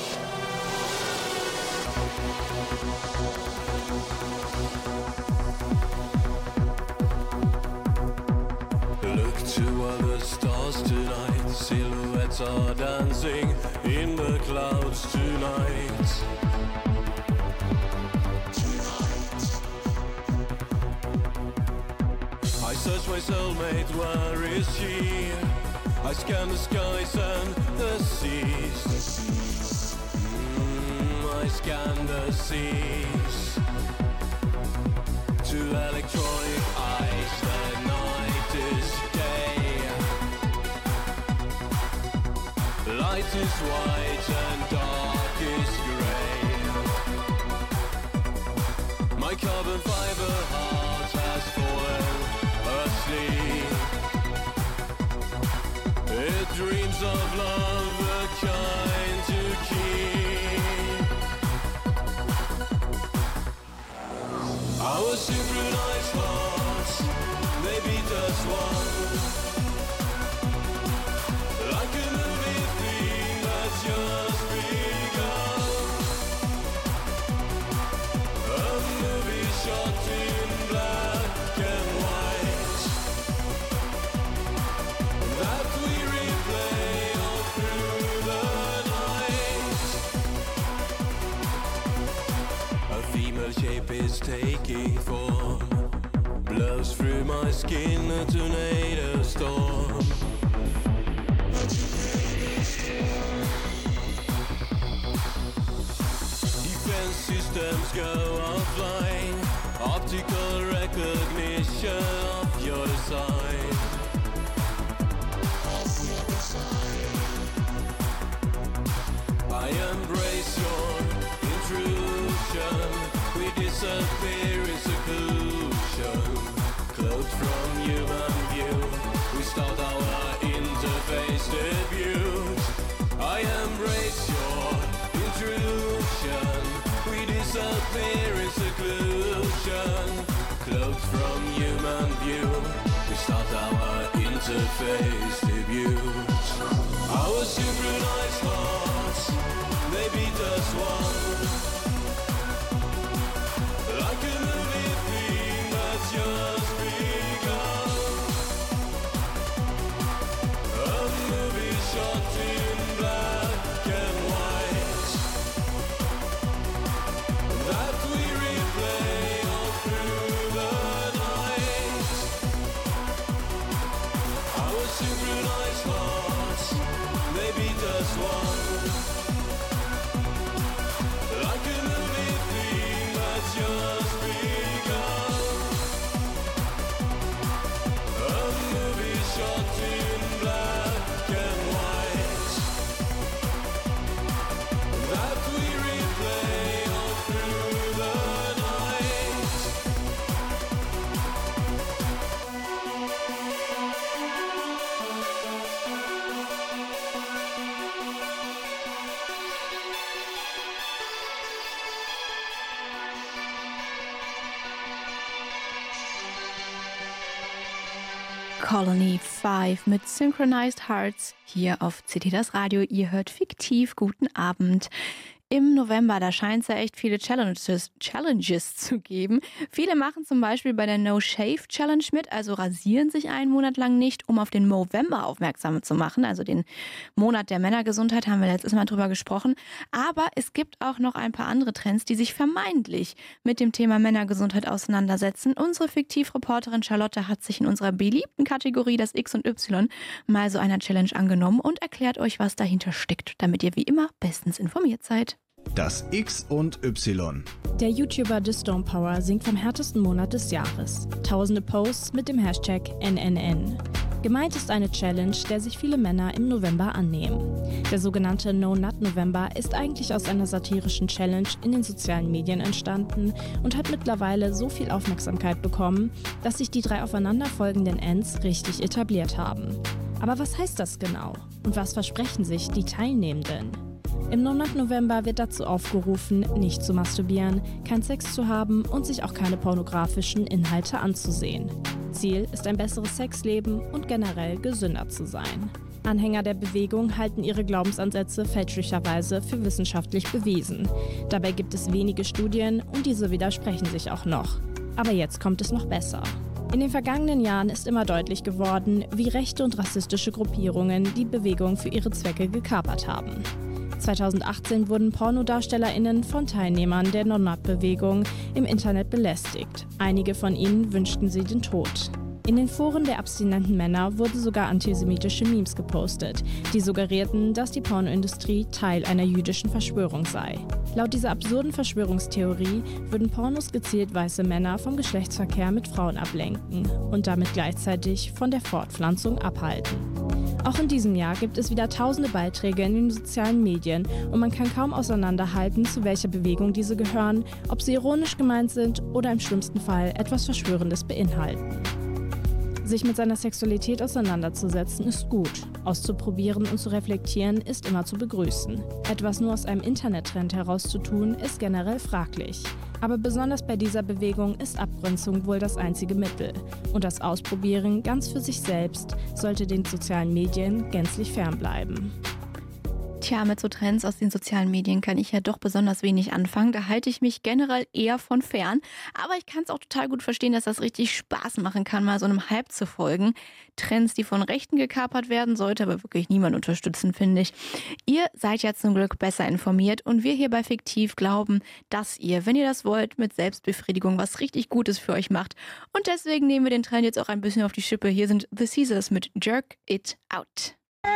Silhouettes are dancing in the clouds tonight. I search my soulmate, where is she? I scan the skies and the seas. I scan the seas. To electronic eyes, the night is day. Light is white and dark is grey. My carbon fiber heart has fallen asleep. It dreams of love, the kind to keep. synchronized hearts, they beat as one. Like a movie theme that's just begun. A movie shot in black and white that we replay all through the night. A female shape is taking form, blows through my skin a tornado storm. Defense systems go offline, optical recognition of your design. I embrace your intrusion, we disappear in seclusion. Cloaked from human view, we start our interface debut. I embrace your intrusion, we disappear in seclusion. Cloaked from human view, we start our interface debut. Our synchronized hearts, they beat as one. Like a movie theme that's just begun. A movie shot in black and white that we replay all through the night. Our synchronized hearts, they beat as one. Like a movie theme that's just begun. A movie shot in black and white that we replay all through the night. Colony 5 mit Synchronized Hearts hier auf CT Das Radio. Ihr hört fiktiv. Guten Abend. Im November, da scheint es ja echt viele Challenges zu geben. Viele machen zum Beispiel bei der No Shave Challenge mit, also rasieren sich einen Monat lang nicht, um auf den Movember aufmerksam zu machen. Also den Monat der Männergesundheit, haben wir letztes Mal drüber gesprochen. Aber es gibt auch noch ein paar andere Trends, die sich vermeintlich mit dem Thema Männergesundheit auseinandersetzen. Unsere Fiktivreporterin Charlotte hat sich in unserer beliebten Kategorie das X und Y mal so einer Challenge angenommen und erklärt euch, was dahinter steckt, damit ihr wie immer bestens informiert seid. Das X und Y. Der YouTuber The Stone Power singt vom härtesten Monat des Jahres. Tausende Posts mit dem Hashtag NNN. Gemeint ist eine Challenge, der sich viele Männer im November annehmen. Der sogenannte No Nut November ist eigentlich aus einer satirischen Challenge in den sozialen Medien entstanden und hat mittlerweile so viel Aufmerksamkeit bekommen, dass sich die 3 aufeinanderfolgenden Ns richtig etabliert haben. Aber was heißt das genau? Und was versprechen sich die Teilnehmenden? Im No Nut November wird dazu aufgerufen, nicht zu masturbieren, keinen Sex zu haben und sich auch keine pornografischen Inhalte anzusehen. Ziel ist ein besseres Sexleben und generell gesünder zu sein. Anhänger der Bewegung halten ihre Glaubensansätze fälschlicherweise für wissenschaftlich bewiesen. Dabei gibt es wenige Studien und diese widersprechen sich auch noch. Aber jetzt kommt es noch besser. In den vergangenen Jahren ist immer deutlich geworden, wie rechte und rassistische Gruppierungen die Bewegung für ihre Zwecke gekapert haben. 2018 wurden PornodarstellerInnen von Teilnehmern der No-Nut-Bewegung im Internet belästigt. Einige von ihnen wünschten sie den Tod. In den Foren der abstinenten Männer wurden sogar antisemitische Memes gepostet, die suggerierten, dass die Pornoindustrie Teil einer jüdischen Verschwörung sei. Laut dieser absurden Verschwörungstheorie würden Pornos gezielt weiße Männer vom Geschlechtsverkehr mit Frauen ablenken und damit gleichzeitig von der Fortpflanzung abhalten. Auch in diesem Jahr gibt es wieder tausende Beiträge in den sozialen Medien und man kann kaum auseinanderhalten, zu welcher Bewegung diese gehören, ob sie ironisch gemeint sind oder im schlimmsten Fall etwas Verschwörendes beinhalten. Sich mit seiner Sexualität auseinanderzusetzen ist gut. Auszuprobieren und zu reflektieren ist immer zu begrüßen. Etwas nur aus einem Internettrend herauszutun ist generell fraglich. Aber besonders bei dieser Bewegung ist Abgrenzung wohl das einzige Mittel. Und das Ausprobieren ganz für sich selbst sollte den sozialen Medien gänzlich fernbleiben. Tja, mit so Trends aus den sozialen Medien kann ich ja doch besonders wenig anfangen. Da halte ich mich generell eher von fern. Aber ich kann es auch total gut verstehen, dass das richtig Spaß machen kann, mal so einem Hype zu folgen. Trends, die von Rechten gekapert werden, sollte aber wirklich niemand unterstützen, finde ich. Ihr seid ja zum Glück besser informiert und wir hier bei Fiktiv glauben, dass ihr, wenn ihr das wollt, mit Selbstbefriedigung was richtig Gutes für euch macht. Und deswegen nehmen wir den Trend jetzt auch ein bisschen auf die Schippe. Hier sind The Caesars mit Jerk It Out.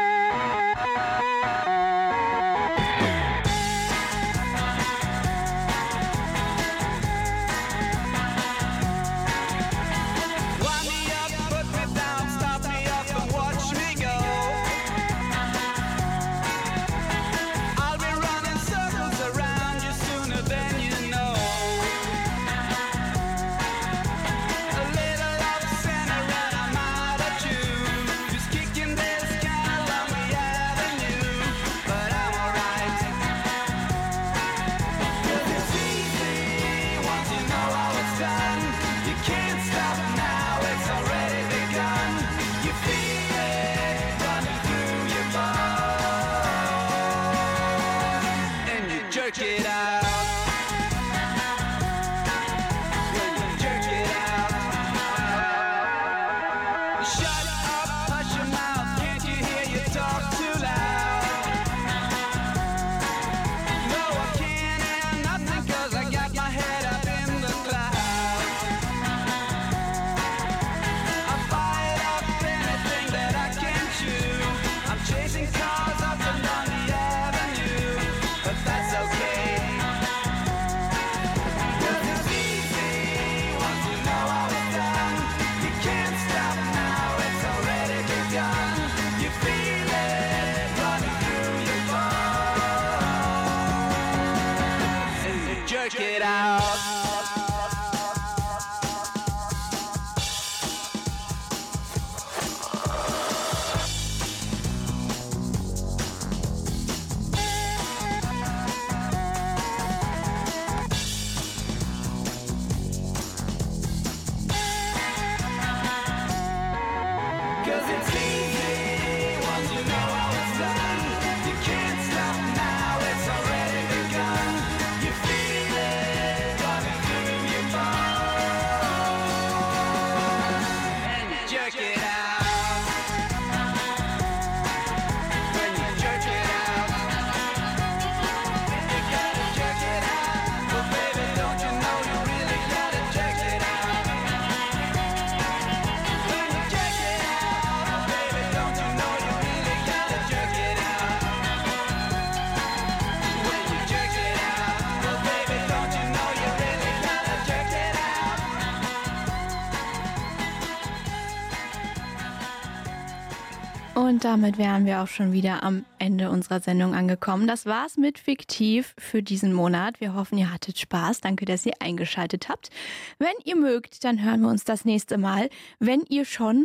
Und damit wären wir auch schon wieder am Ende unserer Sendung angekommen. Das war's mit Fiktiv für diesen Monat. Wir hoffen, ihr hattet Spaß. Danke, dass ihr eingeschaltet habt. Wenn ihr mögt, dann hören wir uns das nächste Mal. Wenn ihr schon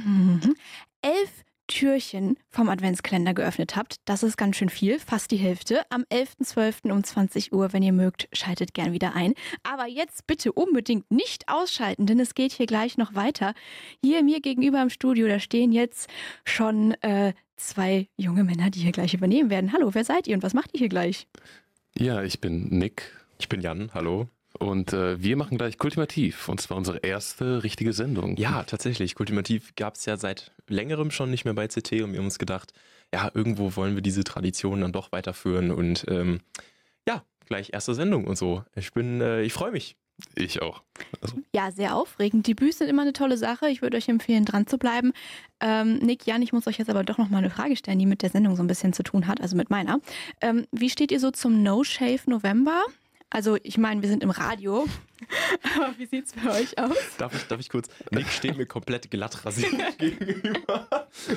11 Türchen vom Adventskalender geöffnet habt. Das ist ganz schön viel, fast die Hälfte. Am 11.12. um 20 Uhr, wenn ihr mögt, schaltet gern wieder ein. Aber jetzt bitte unbedingt nicht ausschalten, denn es geht hier gleich noch weiter. Hier mir gegenüber im Studio, da stehen jetzt schon 2 junge Männer, die hier gleich übernehmen werden. Hallo, wer seid ihr und was macht ihr hier gleich? Ja, ich bin Nick. Ich bin Jan, hallo. Und wir machen gleich Kultimativ, und zwar unsere erste richtige Sendung. Ja, tatsächlich. Kultimativ gab es ja seit längerem schon nicht mehr bei CT und wir haben uns gedacht, ja, irgendwo wollen wir diese Tradition dann doch weiterführen und ja, gleich erste Sendung und so. Ich freue mich. Ich auch. Also. Ja, sehr aufregend. Debüts sind immer eine tolle Sache. Ich würde euch empfehlen, dran zu bleiben. Nick, Jan, ich muss euch jetzt aber doch noch mal eine Frage stellen, die mit der Sendung so ein bisschen zu tun hat, also mit meiner. Wie steht ihr so zum No-Shave November? Also ich meine, wir sind im Radio, aber wie sieht's bei euch aus? Darf ich kurz? Nick steht mir komplett glatt rasiert gegenüber.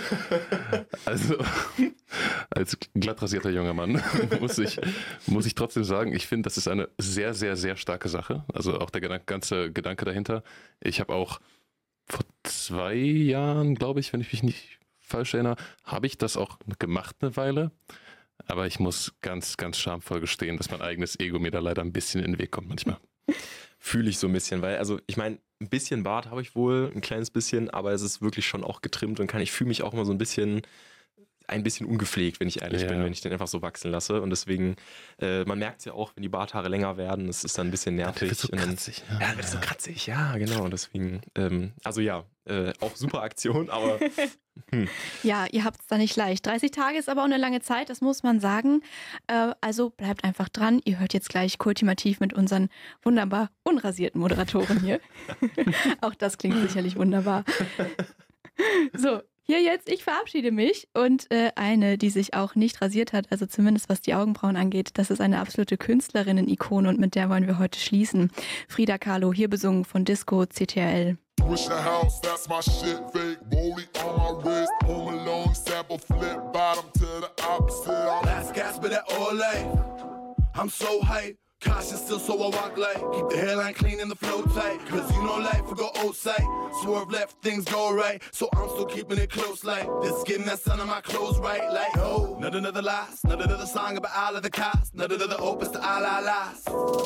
Also als glatt rasierter junger Mann muss ich trotzdem sagen, ich finde, das ist eine sehr, sehr, sehr starke Sache. Also auch der ganze Gedanke dahinter. Ich habe auch vor 2 Jahren, glaube ich, wenn ich mich nicht falsch erinnere, habe ich das auch gemacht eine Weile. Aber ich muss ganz, ganz schamvoll gestehen, dass mein eigenes Ego mir da leider ein bisschen in den Weg kommt manchmal. Fühle ich so ein bisschen, weil, also ich meine, ein bisschen Bart habe ich wohl, ein kleines bisschen, aber es ist wirklich schon auch getrimmt und ich fühle mich auch immer so ein bisschen ungepflegt, wenn ich ehrlich bin, wenn ich den einfach so wachsen lasse. Und deswegen, man merkt es ja auch, wenn die Barthaare länger werden, es ist dann ein bisschen nervig. Wird so kratzig. Ja, wird so kratzig, ja, genau. Und deswegen, auch super Aktion, aber Ja, ihr habt es da nicht leicht. 30 Tage ist aber auch eine lange Zeit, das muss man sagen. Also bleibt einfach dran. Ihr hört jetzt gleich Kultimativ mit unseren wunderbar unrasierten Moderatoren hier. Auch das klingt sicherlich wunderbar. So, hier jetzt, ich verabschiede mich und eine, die sich auch nicht rasiert hat, also zumindest was die Augenbrauen angeht, das ist eine absolute Künstlerinnen-Ikone und mit der wollen wir heute schließen. Frida Kahlo, hier besungen von Disco CTRL. Wish the house, that's my shit, fake rollie on my wrist, home alone, sample flip, bottom to the opposite. Last gasp of that Olay, I'm so hype, cautious still so I walk light, keep the hairline clean and the flow tight, cause you know life will go old sight, swerve left, things go right, so I'm still keeping it close like, this getting that sun on my clothes right, like, oh, not another lies, not another song about all of the cost, not another opus to all our lies.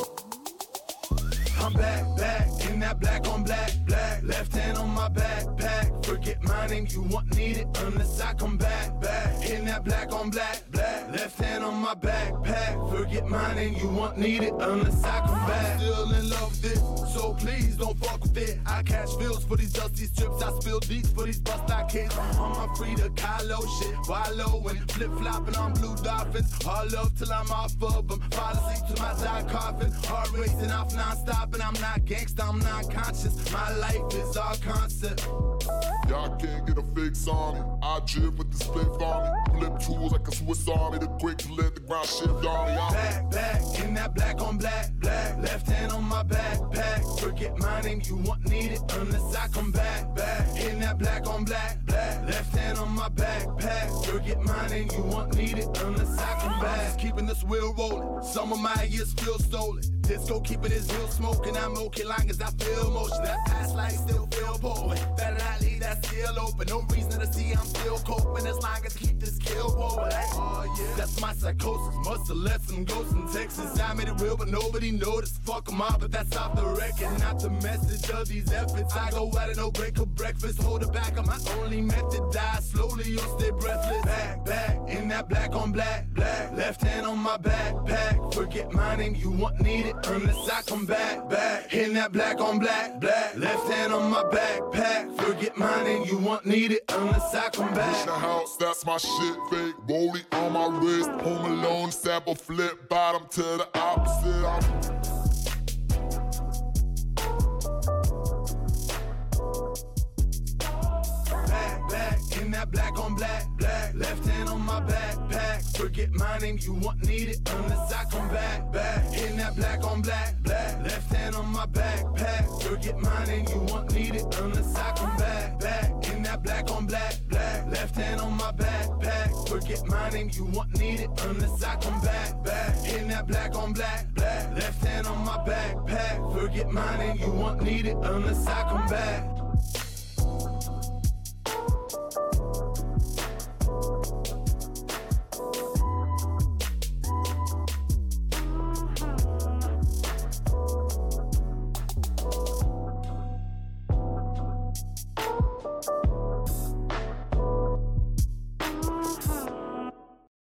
I'm back, in that black on black, left hand on my backpack, forget my name, you won't need it unless I come back, in that black on black, left hand on my backpack, forget my name, you won't need it unless I come back, still in love with it, so please don't fuck with it, I catch feels for these dusty strips, I spill deets for these bust-out kids, on my Frida Kahlo shit, wallow and flip-flopping on blue dolphins, all love till I'm off of them, fall asleep to my side coffin, heart racing off non-stop, and I'm not gangsta, I'm not conscious. My life is all concept. Y'all can't get a fix on me. I drip with the split on me. Flip tools like a Swiss army. The quick to let the ground shift on me. Back, in that black on black, left hand on my backpack. Forget my name, you won't need it unless I come back. In that black on black, left hand on my backpack. Forget my name, you won't need it unless I come back. Just keeping this wheel rolling. Some of my years feel stolen. Disco keeping his hill smoking. I'm okay long as I feel motion. That past life still feel poor. Better not leave that still open. No reason to see I'm still coping as long as keep this kill rolling. Oh yeah, that's my psychosis. Must have left some ghosts in Texas. I made it real, but nobody noticed. Fuck them all, but that's off the record. Not the message of these efforts. I go out and no break or breakfast. Hold it back on my only method. Die slowly, you'll stay breathless. Back, in that black on black, left hand on my backpack. Forget my name, you won't need it unless I come back. In that black on black, left hand on my backpack. Forget my name, you won't need it unless I come back. Wish the house, that's my shit, fake rollie on my wrist, home alone, sample flip, bottom to the opposite. Back, in that black on black, left hand on my backpack. Forget my name, you won't need it unless I come back. In that black on black, left hand on my backpack. Forget my name, you won't need it unless I come back. In that black on black, left hand on my backpack. Forget my name, you won't need it unless I come back. In that black on black, left hand on my backpack. Forget my name, you won't need it unless I come back.